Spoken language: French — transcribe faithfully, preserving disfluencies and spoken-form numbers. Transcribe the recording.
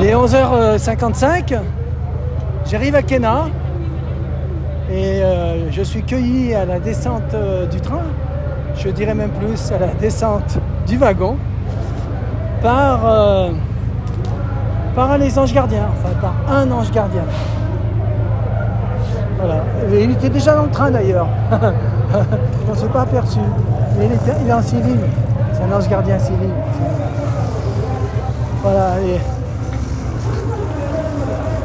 Il est onze heures cinquante-cinq, j'arrive à Khéna et euh, je suis cueilli à la descente euh, du train, je dirais même plus à la descente du wagon, par, euh, par les anges gardiens, enfin par un ange gardien. Voilà. Et il était déjà dans le train d'ailleurs, on ne s'est pas aperçu, mais il, était, il est en civil, c'est un ange gardien civil. Voilà. Et